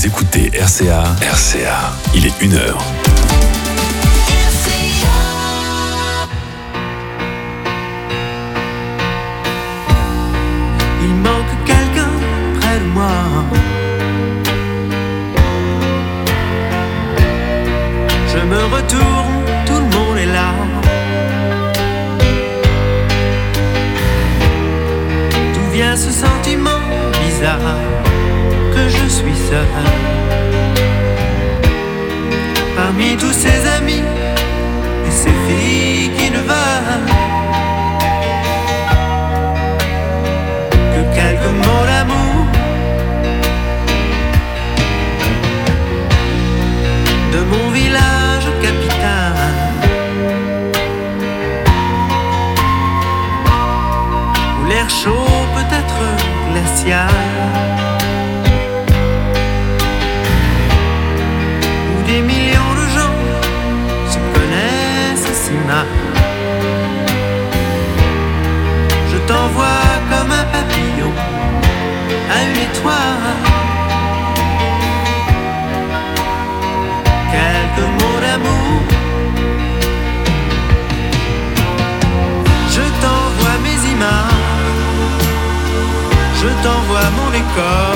Vous écoutez RCA. RCA, il est 1h. Il manque quelqu'un près de moi. Je me retourne, tout le monde est là. D'où vient ce sentiment bizarre que je suis seul parmi tous ces amis et ces filles qui ne veulent que quelques mots d'amour, de mon village capital, où l'air chaud peut être glacial, où des millions de gens se connaissent si mal. Je t'envoie comme un papillon à une étoile, quelques mots d'amour. Je t'envoie mes images, je t'envoie mon décor,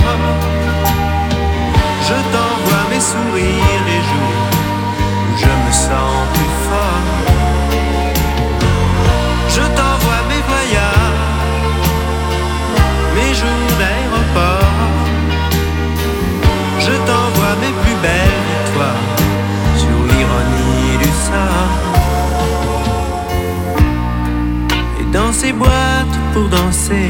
je t'envoie mes sourires les jours où je me sens plus fort. Je t'envoie mes voyages, mes jours d'aéroport. Je t'envoie mes plus belles victoires sur l'ironie du sort. Et dans ces boîtes pour danser,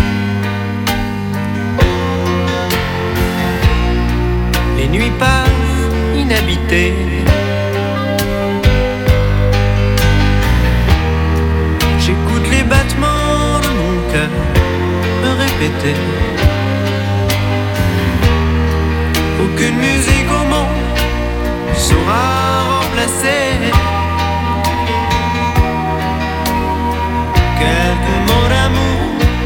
les nuits passent inhabitées. J'écoute les battements de mon cœur me répéter. Aucune musique au monde ne saura remplacer quelques mots d'amour.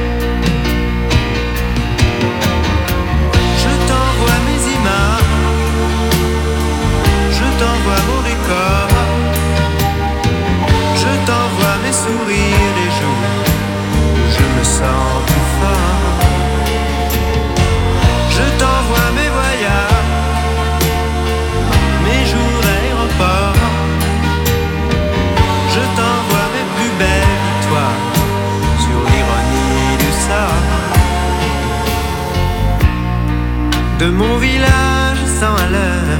Je t'envoie mes images, je t'envoie mon décor, je t'envoie mes sourires les jours où je me sens plus fort. Je t'envoie mes voyages, mes jours d'aéroport. Je t'envoie mes plus belles victoires sur l'ironie du sort. De mon village sans à l'heure,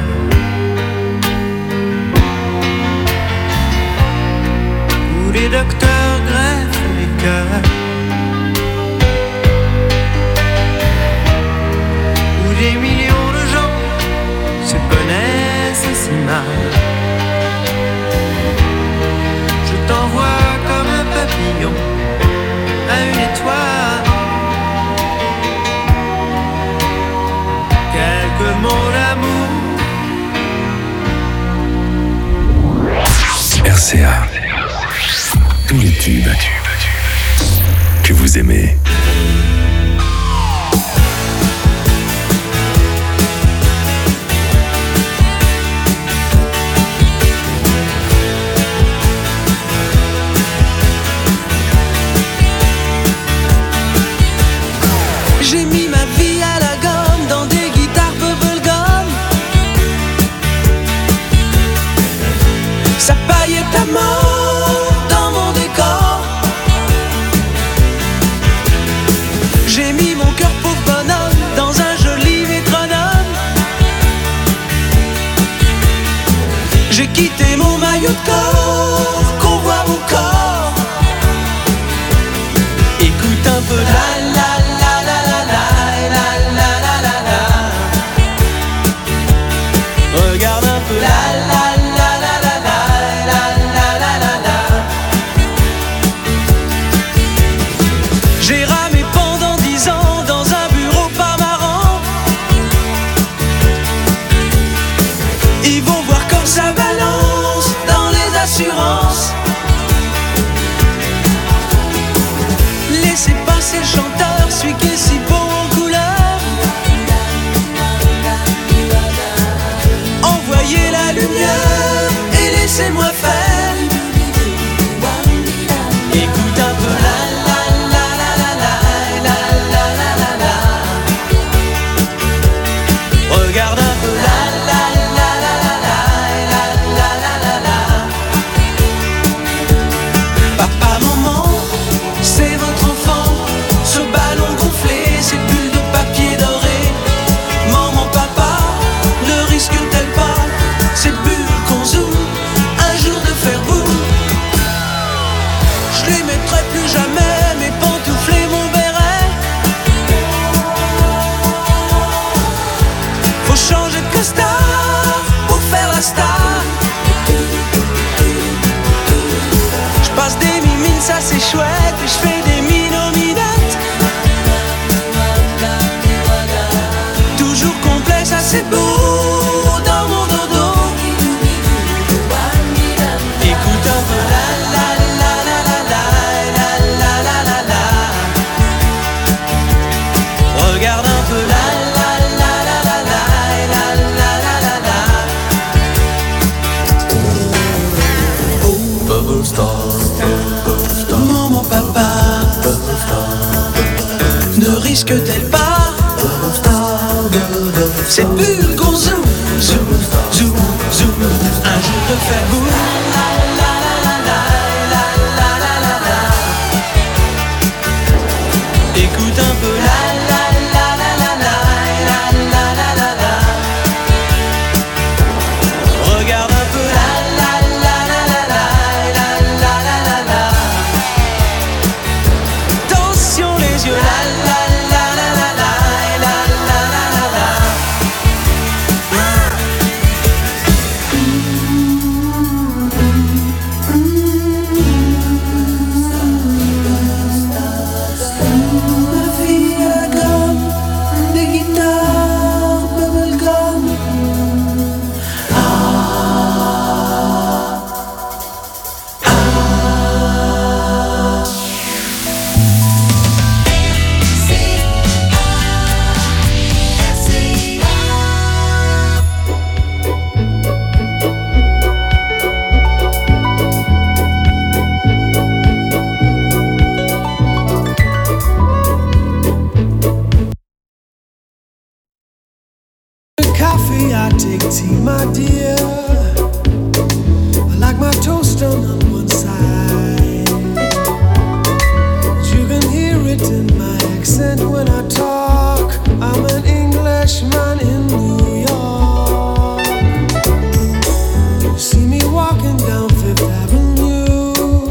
où les docteurs greffent les cœurs, où des millions de gens se connaissent si mal. Je t'envoie comme un papillon à une étoile, quelques mots d'amour. RCA. Tous les tubes que vous aimez. J'ai mis ma vie à la gomme dans des guitares bubblegum. Sa paillette à mort dans mon décor. ne risque-t-elle pas cette bulle qu'on zoom, zoom, zoom, zoom, un jour de faire boum. Écoute un peu la la la la la la la la la la la. Regarde un peu la la la la la la la la la la la. Attention les yeux la la la la la la la la la la la. Coffee, I take tea, my dear. I like my toast done on one side. You can hear it in my accent when I talk. I'm an Englishman in New York. You see me walking down Fifth Avenue,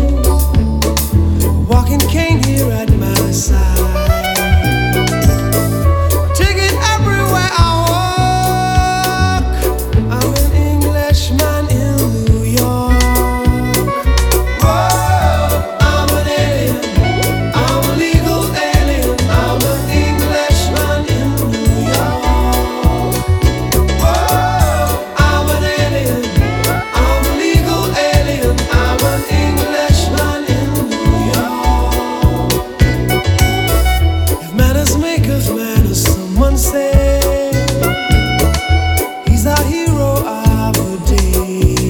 a walking cane here at my side. Take it everywhere I walk. I'm an Englishman in New York. Whoa, I'm an alien. I'm a legal alien. I'm an Englishman in New York. Whoa, I'm an alien. I'm a legal alien. I'm an Englishman in New York. If manners make us manners, someone say. He's our hero of the day.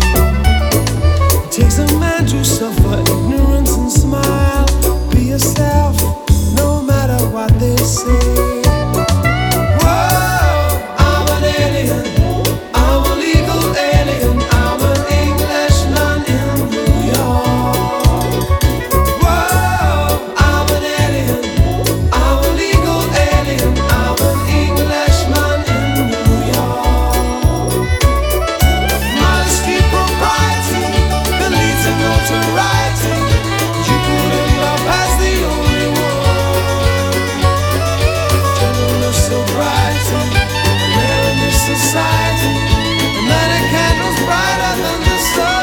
It takes a man to suffer ignorance and smile. Be yourself, no matter what they say. Whoa, I'm an alien. I'm a legal alien. I'm an Englishman in New York. Whoa, I'm an alien. I'm a legal alien. I'm an Englishman in New York. Modesty, propriety, that leads to notoriety. You put in love as the only one. Gentleness, sobriety, rare in this society. And light a candle's brighter than the sun.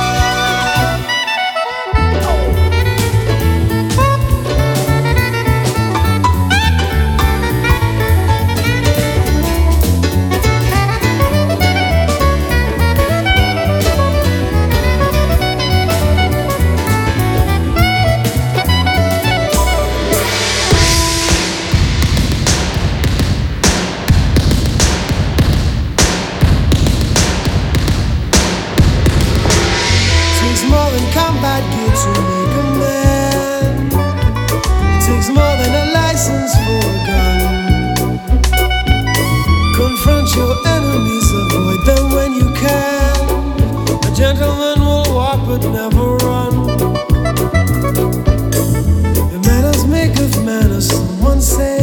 Takes more than combat gear to make a man. It takes more than a license for a gun. Confront your enemies, avoid them when you can. A gentleman will walk but never run. The manners make of manners, someone say.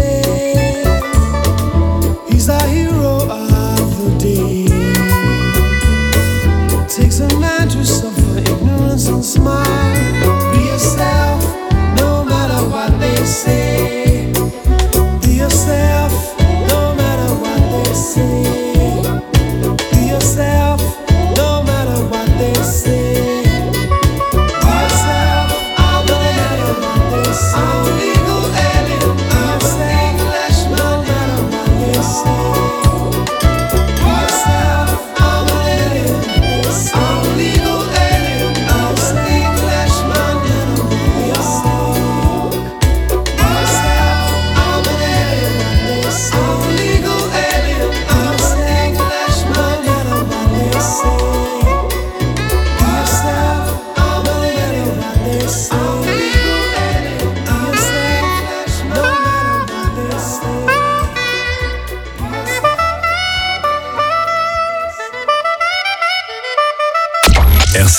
He's our hero of the day. It takes a man to suffer ignorance and smile. Be yourself, no matter what they say. Be yourself, no matter what they say. Be yourself, no matter what they say. Be yourself, no matter what they say. I'm a legal alien. Be yourself.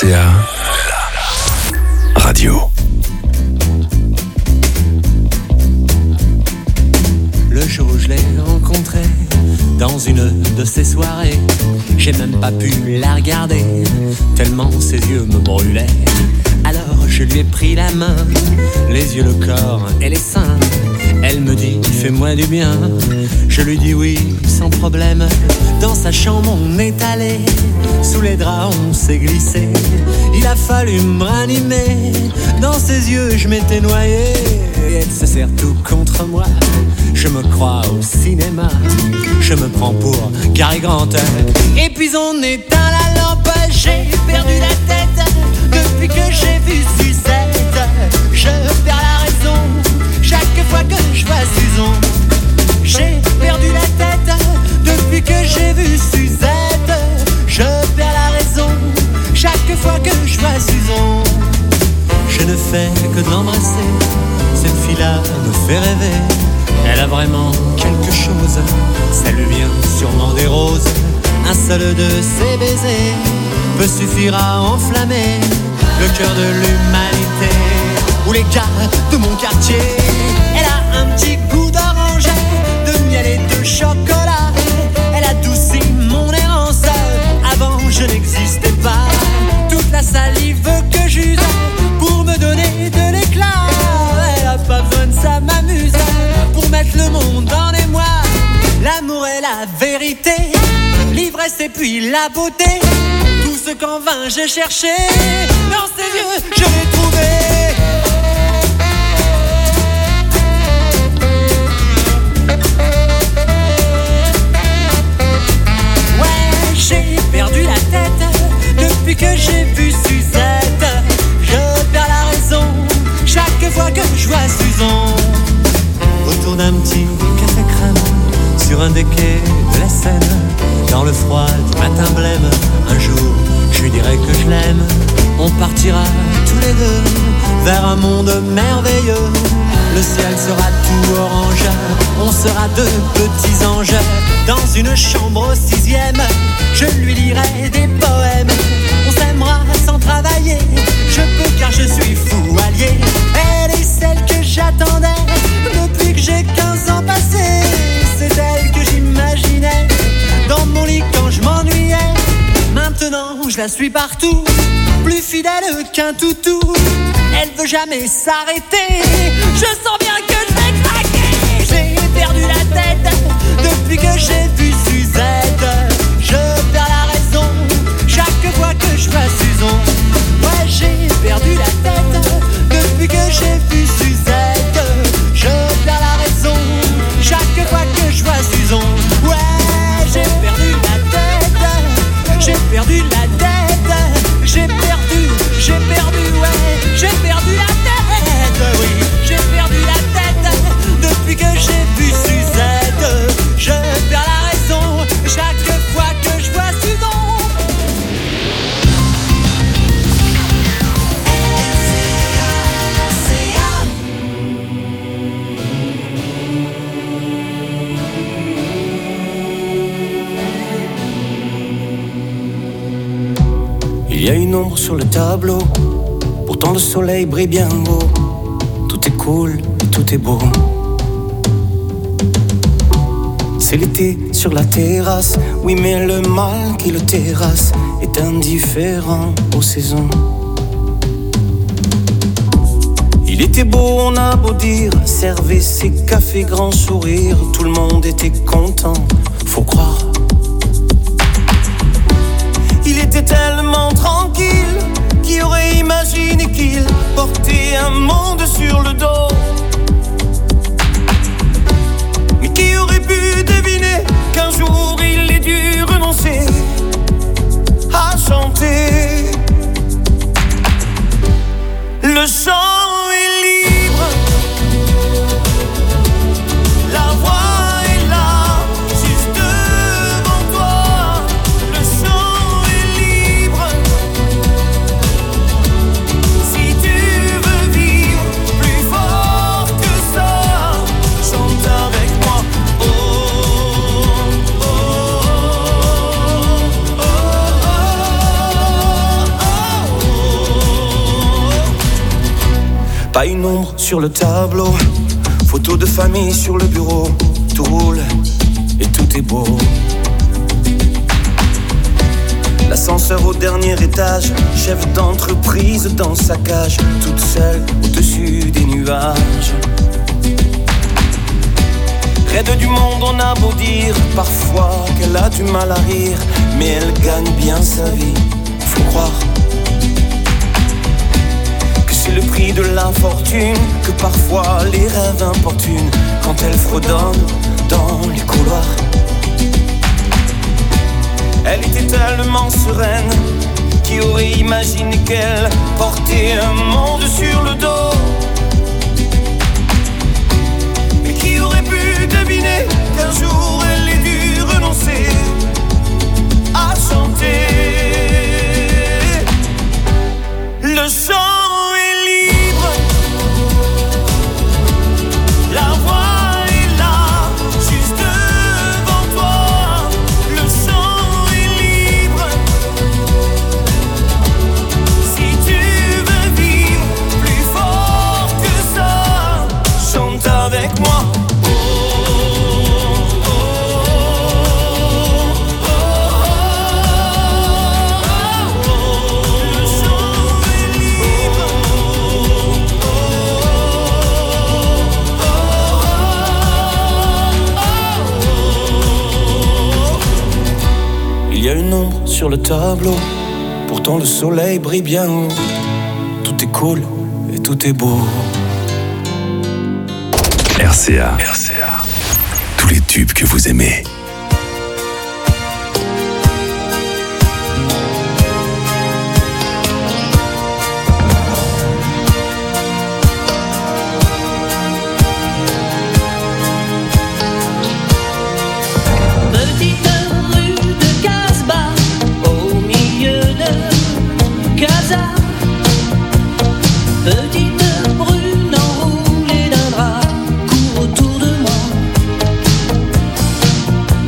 RCA, la radio. Le jour où je l'ai rencontrée dans une de ces soirées, j'ai même pas pu la regarder, tellement ses yeux me brûlaient. Alors je lui ai pris la main, les yeux, le corps et les seins. Elle me dit, fais-moi du bien. Je lui dis oui, sans problème. Dans sa chambre on est allé, sous les draps on s'est glissé. Il a fallu me ranimer, dans ses yeux je m'étais noyé. Et elle se serre tout contre moi, je me crois au cinéma. Je me prends pour Cary Grant. Et puis on éteint la lampe, j'ai perdu la tête. Depuis que j'ai vu Suzette, je perds la raison chaque fois que je vois Suzon. J'ai perdu la tête depuis que j'ai vu Suzette. Je perds la raison chaque fois que je vois Suzon. Je ne fais que de l'embrasser, cette fille-là me fait rêver. Elle a vraiment quelque chose, ça lui vient sûrement des roses. Un seul de ses baisers peut suffire à enflammer le cœur de l'humanité, ou les gars de mon quartier. Elle a un petit goût d'orange, de miel et de chocolat. Elle adoucit mon errance, avant je n'existais pas. Toute la salive que j'use pour me donner de l'éclat. Elle a pas besoin de ça, m'amuse pour mettre le monde en émoi. L'amour est la vérité, l'ivresse et puis la beauté. Tout ce qu'en vain j'ai cherché, dans ses yeux je l'ai trouvé. Ouais, j'ai perdu la tête depuis que j'ai vu Suzette. Je perds la raison chaque fois que je vois Suzon. Autour d'un petit café crème, sur un des quais de la Seine, dans le froid du matin blême, un jour je lui dirai que je l'aime. On partira tous les deux vers un monde merveilleux. Le ciel sera tout orange, on sera deux petits anges. Dans une chambre au 6e, je lui lirai des poèmes. On s'aimera sans travailler, je peux car je suis fou allié. Elle est celle que j'attendais depuis que j'ai 15 ans passés. C'est elle que j'imaginais dans mon lit quand je m'ennuyais. Maintenant je la suis partout, plus fidèle qu'un toutou. Elle veut jamais s'arrêter, je sens bien que je vais craquer. J'ai perdu la tête depuis que j'ai vu Suzette. Je perds la raison chaque fois que je vois Suzon. Ouais, j'ai perdu la tête depuis que j'ai vu Suzette. Je perds la raison chaque fois que je vois Suzon. Ouais, j'ai perdu la tête, j'ai perdu la tête, j'ai perdu, ouais, j'ai perdu la tête, oui, j'ai perdu la tête depuis que j'ai vu Suzette. Je perds la raison chaque fois que je vois Suzon. Il y a une ombre sur le tableau, pourtant le soleil brille bien haut. Tout est cool et tout est beau. C'est l'été sur la terrasse, oui mais le mal qui le terrasse est indifférent aux saisons. Il était beau, on a beau dire, servait ses cafés grand sourire. Tout le monde était content, faut croire. Il était tellement tranquille, qui aurait imaginé qu'il portait un monde sur le dos. Mais qui aurait pu deviner qu'un jour il ait dû renoncer à chanter. Le chant est libre, la voix est là, juste devant toi. Le chant est libre, si tu veux vivre plus fort. une ombre sur le tableau. Photo de famille sur le bureau. Tout roule et tout est beau. L'ascenseur au dernier étage, chef d'entreprise dans sa cage, toute seule au-dessus des nuages. Raide du monde, on a beau dire parfois qu'elle a du mal à rire, mais elle gagne bien sa vie, faut croire que c'est le prix de l'infortune, que parfois les rêves importunent quand elle fredonne dans les couloirs. Elle était tellement sereine, qui aurait imaginé qu'elle portait un monde sur le dos? Et qui aurait pu deviner qu'un jour elle ait dû renoncer à chanter? Le chant est libre, la voix est là, juste devant toi. Le chant est libre, si tu veux vivre plus fort que ça, chante avec moi. Il y a une ombre sur le tableau, pourtant le soleil brille bien haut. Tout est cool et tout est beau. RCA. Tous les tubes que vous aimez. Petite rue de Casbah, au milieu de Casa. Petite brune enroulée d'un drap court autour de moi.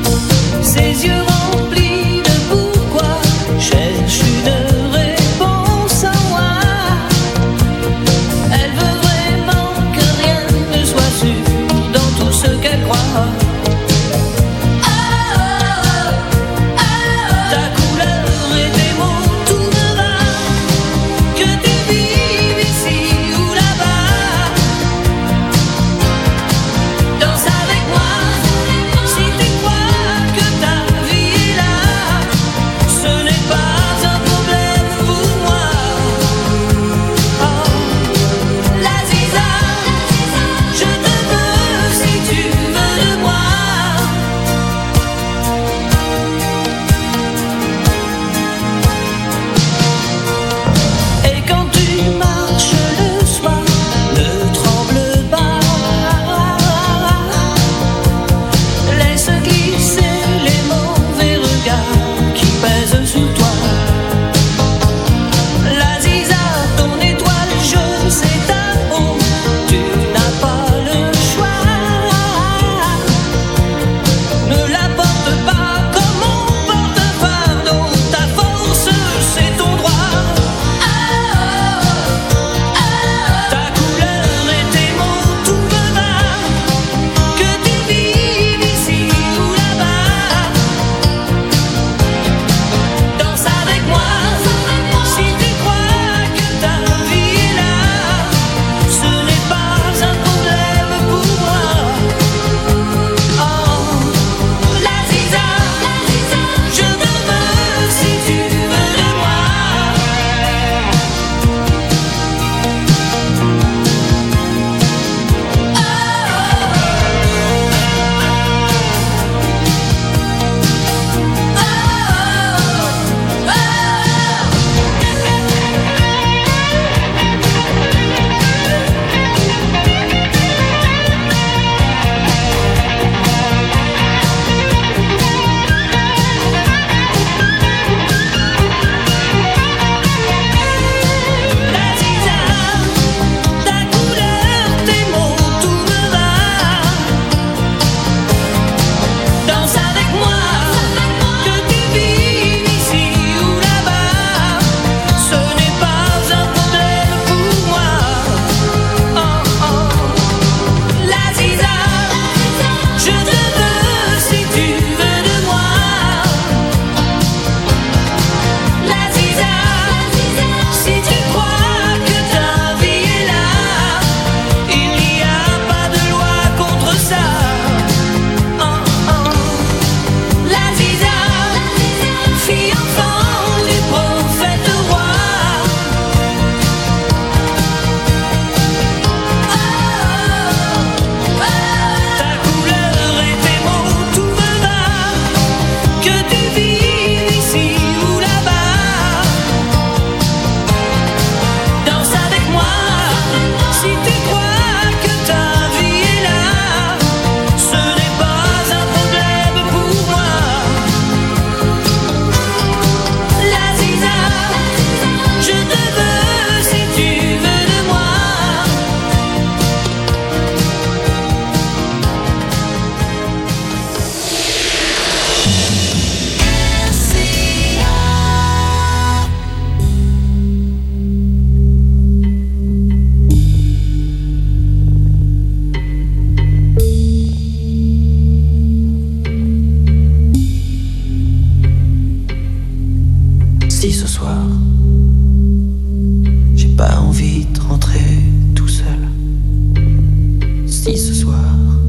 Si ce soir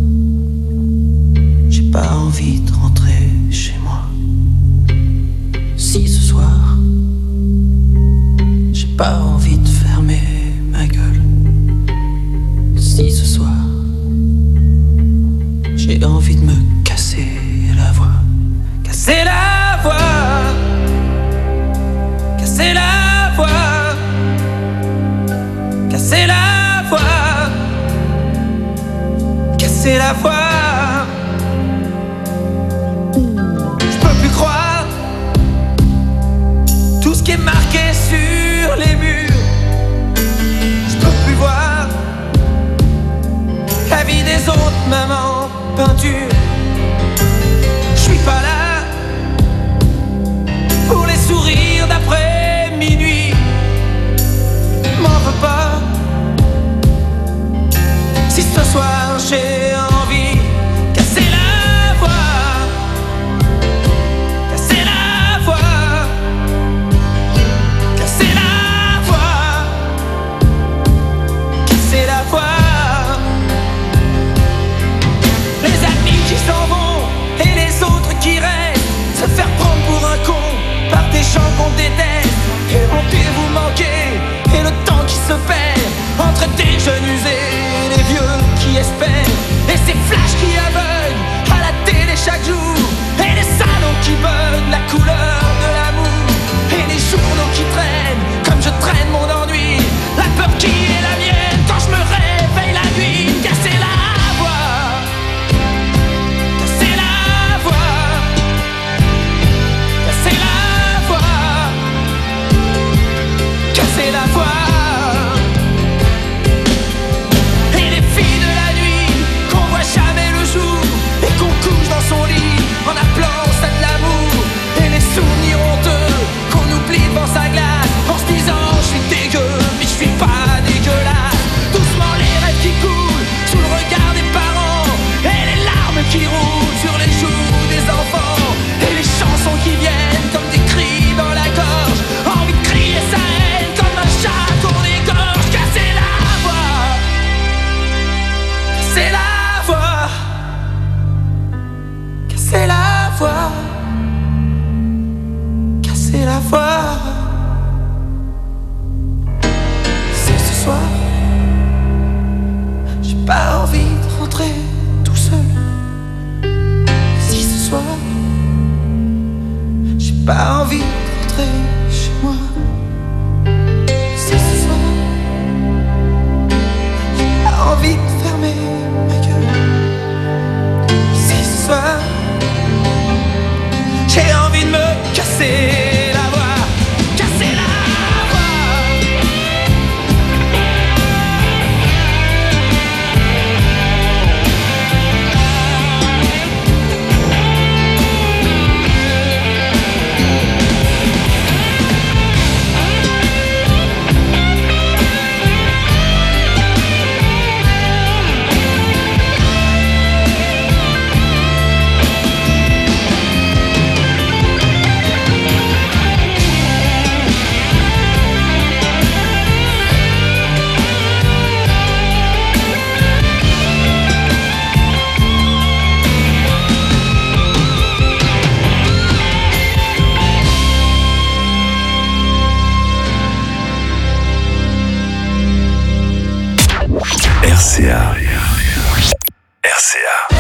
j'ai pas envie de rentrer chez moi, si ce soir j'ai pas envie de fermer ma gueule, si ce soir j'ai envie de me casser la voix, casser la voix, casser la voix, casser la voix, casser la voix. Je peux plus croire tout ce qui est marqué sur les murs. Je peux plus voir la vie des autres, même en peinture. Je suis pas là pour les sourires d'après minuit. M'en veux pas si ce soir j'ai envie. Casser la voix, casser la voix, casser la voix, casser la voix. Les amis qui s'en vont et les autres qui restent, se faire prendre pour un con par des gens qu'on déteste. Et honter vous manquer, et le temps qui se perd entre des jeunes usés et les vieux qui espèrent. Et ces flashs qui aveuglent à la télé chaque jour, et les salons qui bug la couleur de l'amour, et les journaux qui traînent comme je traîne mon ennui. La peur qui est la mienne quand je me réveille la nuit. Casser la voix, casser la voix, casser la voix, casser la voix. Et les filles de la nuit qu'on voit jamais le jour, et qu'on couche dans son lit en appelant ça de l'amour. Et les souvenirs honteux qu'on oublie devant sa glace, en se disant je suis dégueu mais je suis pas dégueulasse. Doucement les rêves qui coulent sous le regard des parents, et les larmes qui roulent sur les joues des enfants, et les chansons qui viennent comme des cris dans la gorge. Envie de crier sa haine comme un chat qu'on égorge. Casser la voix, casser la voix, casser la voix, casser la voix. Si ce soir j'ai pas envie de rentrer tout seul, si ce soir j'ai pas envie de rentrer chez moi, si ce soir j'ai pas envie de fermer ma gueule, si ce soir j'ai envie de me casser la voix, casser la voix. RCA. RCA.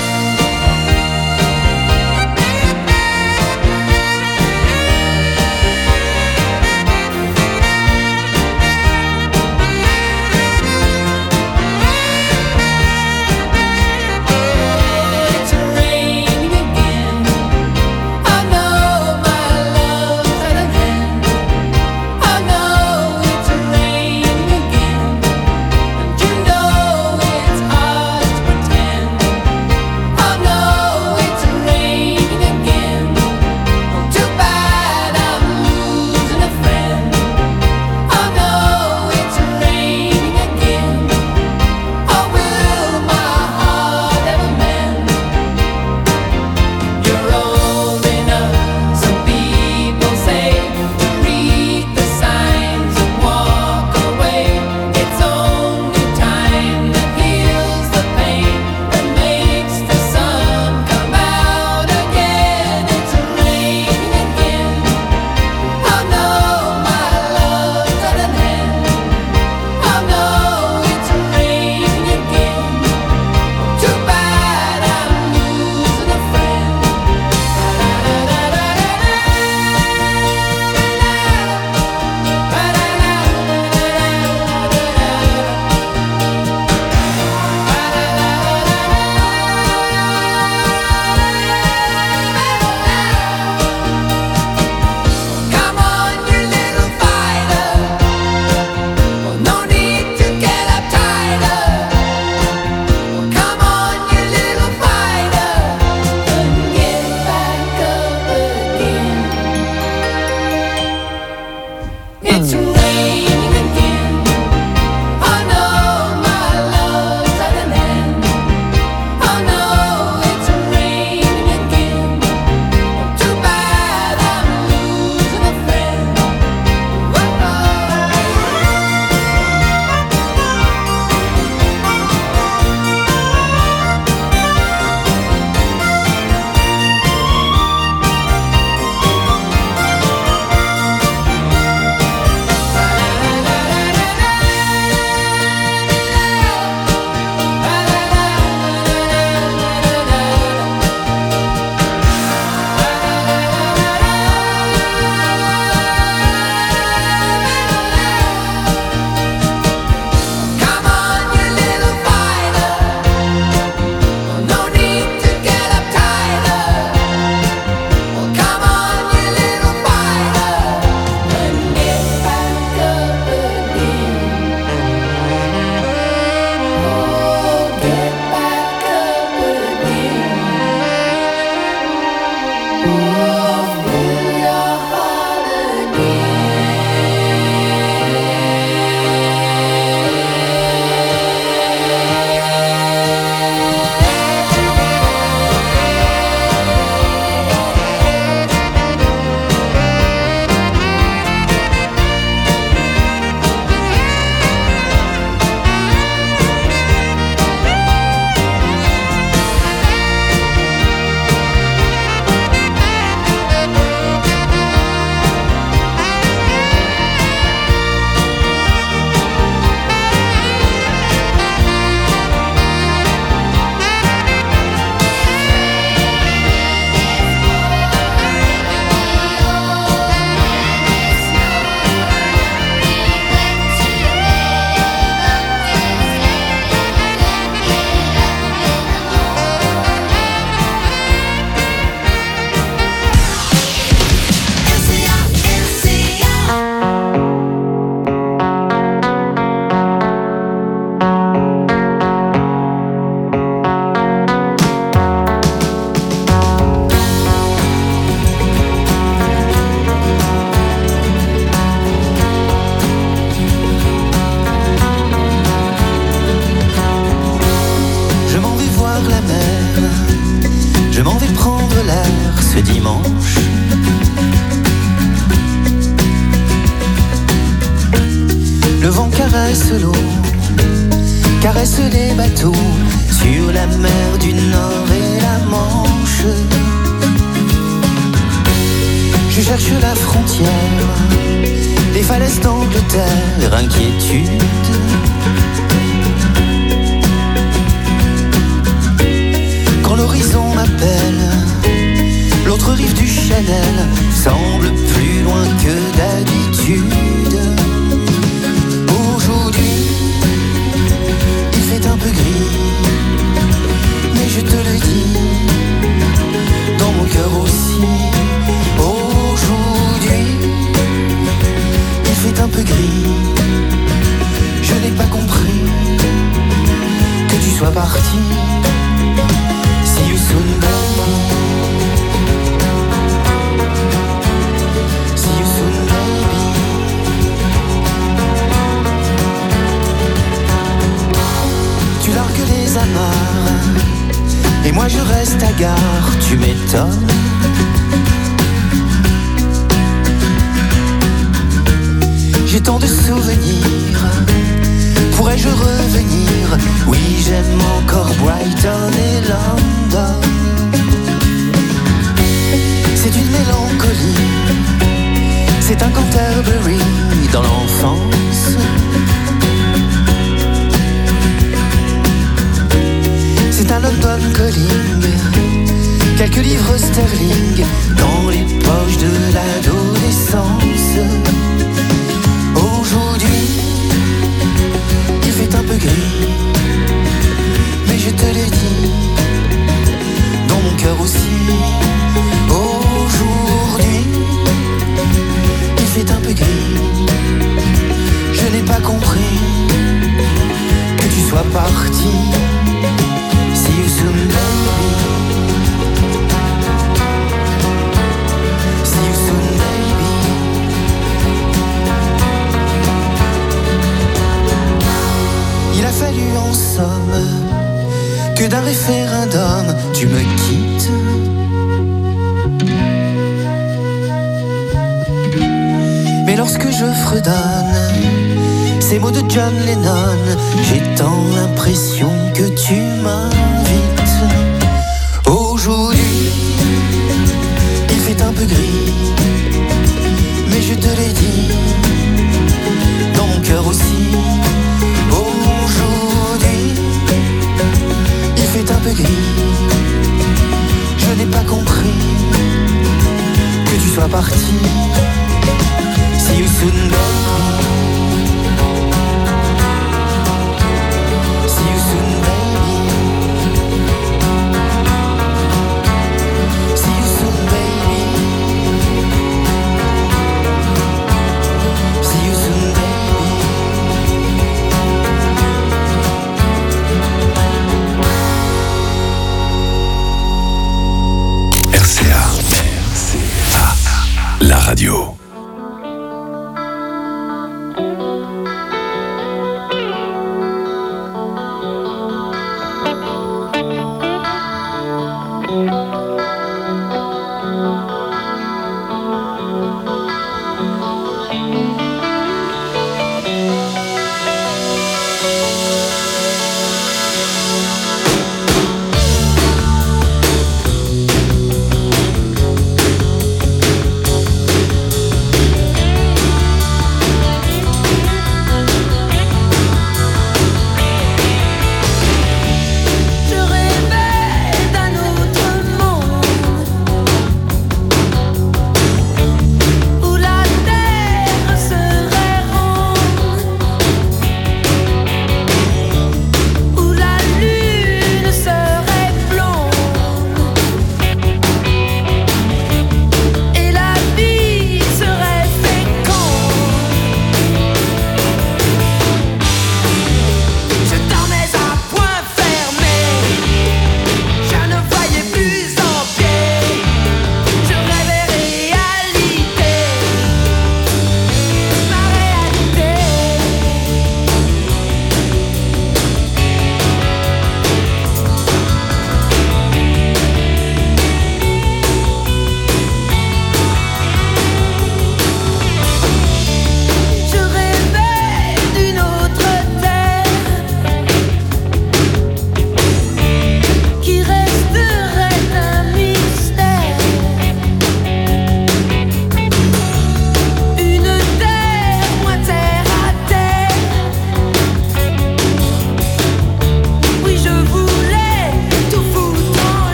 Pretend mer. Je m'en vais prendre l'air ce dimanche. Le vent caresse l'eau, caresse les bateaux sur la mer du Nord et la Manche. Je cherche la frontière, les falaises d'Angleterre, inquiétude. Quand l'horizon m'appelle, l'autre rive du Chanel semble plus loin que d'habitude. Aujourd'hui, il fait un peu gris, mais je te le dis, dans mon cœur aussi. Aujourd'hui, il fait un peu gris, je n'ai pas compris que tu sois parti. See you soon, baby. See you soon, baby. Tu largues les amarres et moi je reste à gare, tu m'étonnes. J'ai tant de souvenirs, pourrais-je revenir? Oui, j'aime encore Brighton et London. C'est une mélancolie, c'est un Canterbury dans l'enfance. C'est un London Calling, quelques livres sterling dans les poches de l'adolescence. Aujourd'hui, il fait un peu gris, mais je te l'ai dit, dans mon cœur aussi. Aujourd'hui, il fait un peu gris, je n'ai pas compris que tu sois parti. See you soon, baby. See you soon, baby. Il a fallu en somme que d'un référendum tu me quittes. Mais lorsque je fredonne ces mots de John Lennon, j'ai tant l'impression que tu m'invites. Aujourd'hui, il fait un peu gris, mais je te l'ai dit, dans mon cœur aussi. Aujourd'hui, il fait un peu gris, je n'ai pas compris que tu sois parti. See you soon, baby. See you soon, baby. See you soon, baby. See you soon, baby. RCA, la radio.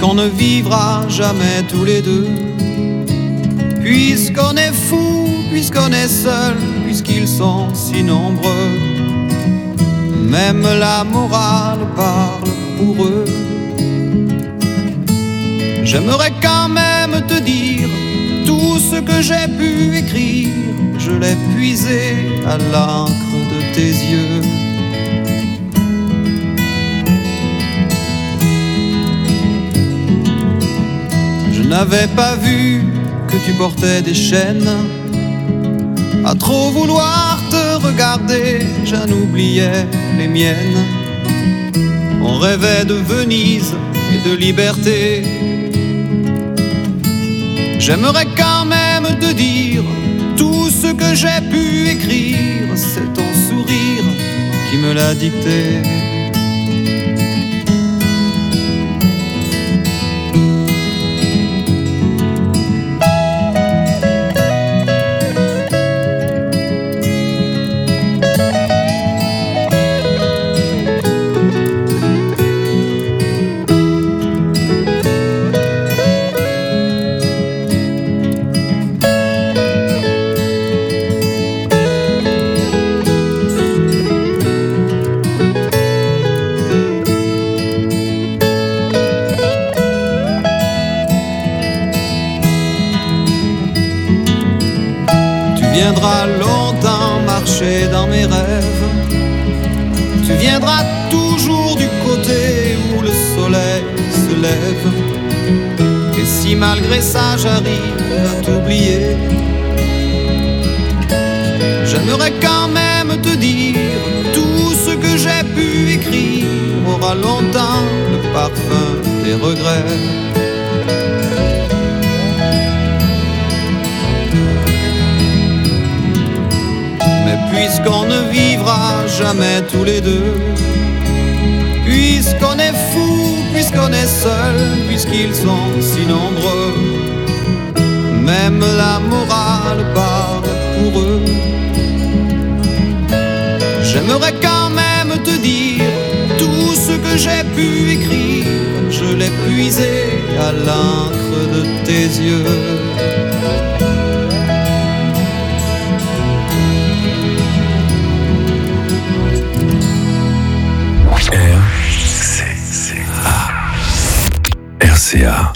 puisqu'on ne vivra jamais tous les deux, puisqu'on est fou, puisqu'on est seul, puisqu'ils sont si nombreux. Même la morale parle pour eux. J'aimerais quand même te dire tout ce que j'ai pu écrire, je l'ai puisé à l'encre de tes yeux. Je n'avais pas vu que tu portais des chaînes. À trop vouloir te regarder, j'en oubliais les miennes. On rêvait de Venise et de liberté. J'aimerais quand même te dire tout ce que j'ai pu écrire, c'est ton sourire qui me l'a dicté. Tu viendras longtemps marcher dans mes rêves. Tu viendras toujours du côté où le soleil se lève. Et si malgré ça j'arrive à t'oublier, j'aimerais quand même te dire tout ce que j'ai pu écrire aura longtemps le parfum des regrets. Puisqu'on ne vivra jamais tous les deux, puisqu'on est fou, puisqu'on est seul, puisqu'ils sont si nombreux, même la morale parle pour eux. J'aimerais quand même te dire tout ce que j'ai pu écrire, je l'ai puisé à l'encre de tes yeux. RCA.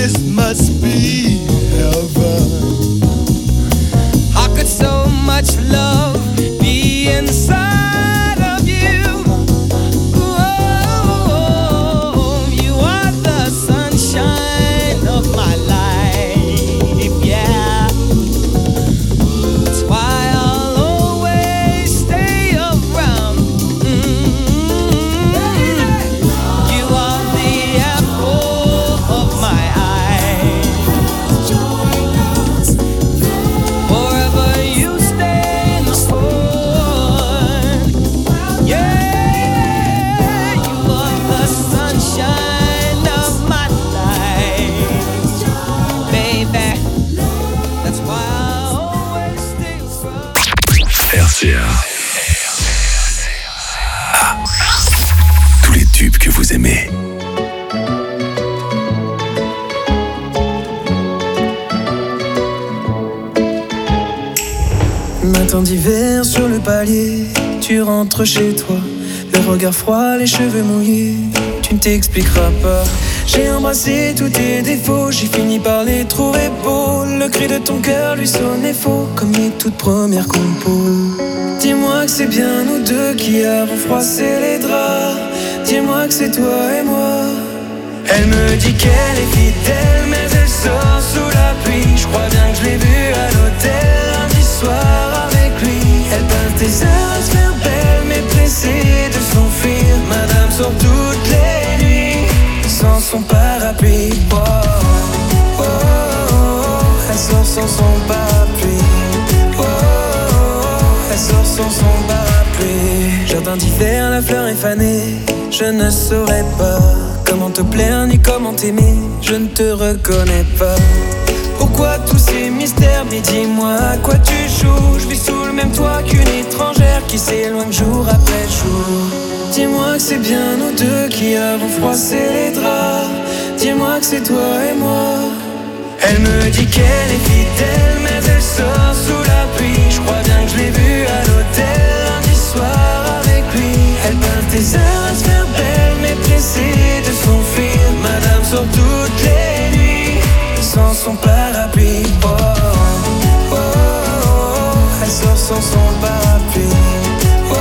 this must be heaven. How could so much love be inside of you? Oh, you are the sunshine of my life, yeah. That's why I'll always stay around. You are the apple of my eye. Forever you stay in the sun. Yeah, you are the sunshine of my life, baby. That's why I always stay around. RCA. Tous les tubes que vous aimez. Matin d'hiver sur le palier, tu rentres chez toi, le regard froid, les cheveux mouillés, tu ne t'expliqueras pas. J'ai embrassé tous tes défauts, j'ai fini par les trouver beaux. Le cri de ton cœur lui sonnait faux, comme les toutes premières compos. Dis-moi que c'est bien nous deux qui avons froissé les draps. Dis-moi que c'est toi et moi. Elle me dit qu'elle est fidèle, mais elle sort sous la pluie. Je crois bien que je l'ai vue à l'hôtel lundi soir avec lui. Elle passe des heures à se faire belle, mais pressée de s'enfuir. Madame sort toutes les nuits sans son parapluie. Oh, oh, oh, oh. Elle sort sans son parapluie. Oh, oh, oh. Elle sort sans son parapluie. Jardin d'hiver, la fleur est fanée. Je ne saurais pas comment te plaire ni comment t'aimer. Je ne te reconnais pas. Pourquoi tous ces mystères? Mais dis-moi à quoi tu joues. Je vis sous le même toit qu'une étrangère qui s'éloigne jour après jour. Dis-moi que c'est bien nous deux qui avons froissé les draps. Dis-moi que c'est toi et moi. Elle me dit qu'elle est fidèle, mais elle sort sous la pluie. Je crois bien que je l'ai vue à l'hôtel lundi soir avec lui. Elle passe des heures à se faire belle, mais pressée de s'enfuir. Madame sort toutes les nuits sans son parapluie. Oh, oh, oh, oh. Elle sort sans son parapluie. Oh, oh,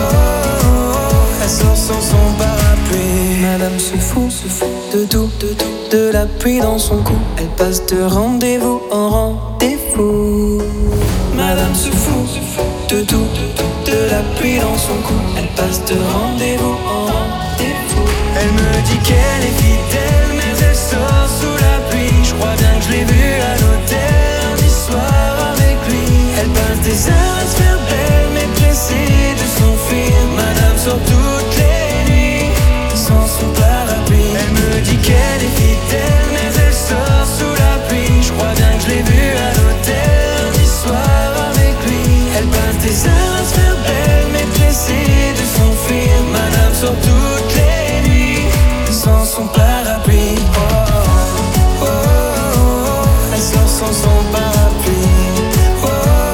oh. Elle sort sans son parapluie. Madame se fout de tout, de la pluie dans son cou. Elle passe de rendez-vous en rendez-vous. Madame se fout de tout, de la pluie dans son cou. Elle passe de rendez-vous en rendez-vous. Elle me dit qu'elle est fidèle, mais elle sort sous la pluie. Je crois bien que je l'ai vue à l'hôtel lundi soir avec lui. Elle passe des heures à se faire belle, mais pressée de s'enfuir. Madame sort toutes les nuits sans son parapluie. Elle me dit qu'elle est fidèle, mais elle sort sous la pluie. Je crois bien que je l'ai vue à l'hôtel lundi soir avec lui. Elle passe des heures à se faire belle, mais pressée de s'enfuir. Madame sort toutes les nuits sans son parapluie. Oh, oh, oh, oh. Elle sort sans son parapluie. Oh, oh,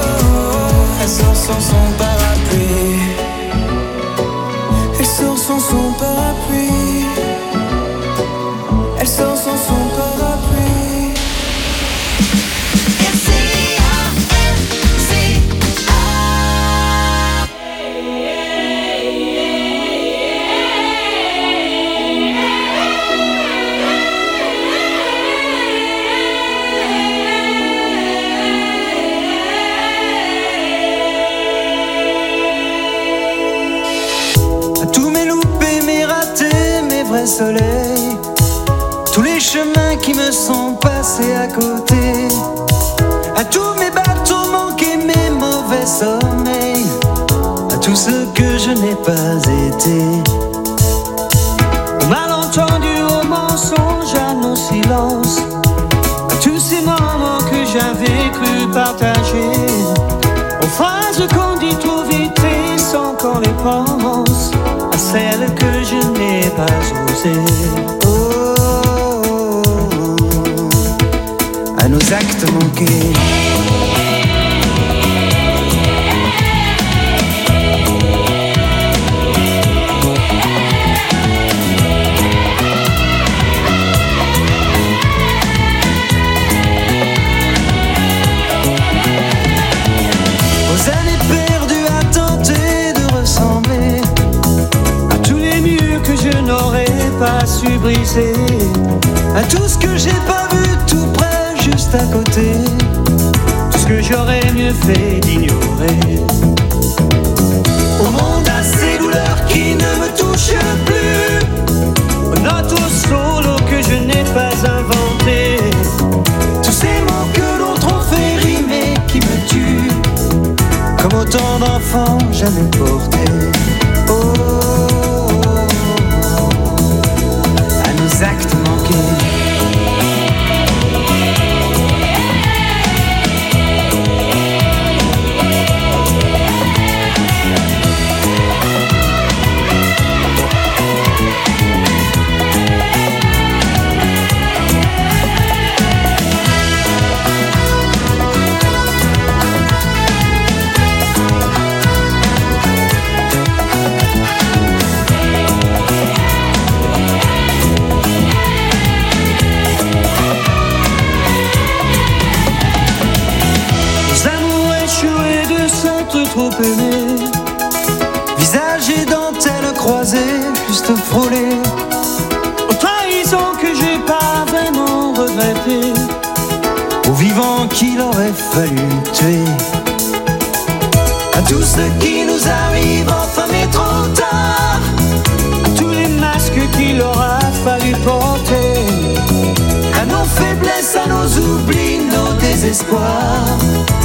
oh. Elle sort sans son parapluie. Elle sort sans son parapluie. Elle sort sans son parapluie. Soleil, tous les chemins qui me sont passés à côté, à tous mes bateaux manqués, mes mauvais sommeils, à tout ce que je n'ai pas été, au malentendu, au mensonge, à nos silences, à tous ces moments que j'avais cru partager, aux phrases qu'on dit trop vite et sans qu'on les pense, à celles que je n'ai pas osées. Oh, oh, oh, à nos actes manqués. brisé, à tout ce que j'ai pas vu tout près, juste à côté, tout ce que j'aurais mieux fait d'ignorer. Au monde à ces douleurs qui ne me touchent plus, au note au solo que je n'ai pas inventé, tous ces mots que d'autres ont fait rimer qui me tuent, comme autant d'enfants jamais portés. Oh, à nos actes manqués. Trop aimé, visage et dentelle croisée, juste frôlé, aux trahisons que j'ai pas vraiment regrettées, aux vivants qu'il aurait fallu tuer, à tout ce qui nous arrive enfin mais trop tard, à tous les masques qu'il aura fallu porter, à nos faiblesses, à nos oublis, nos désespoirs.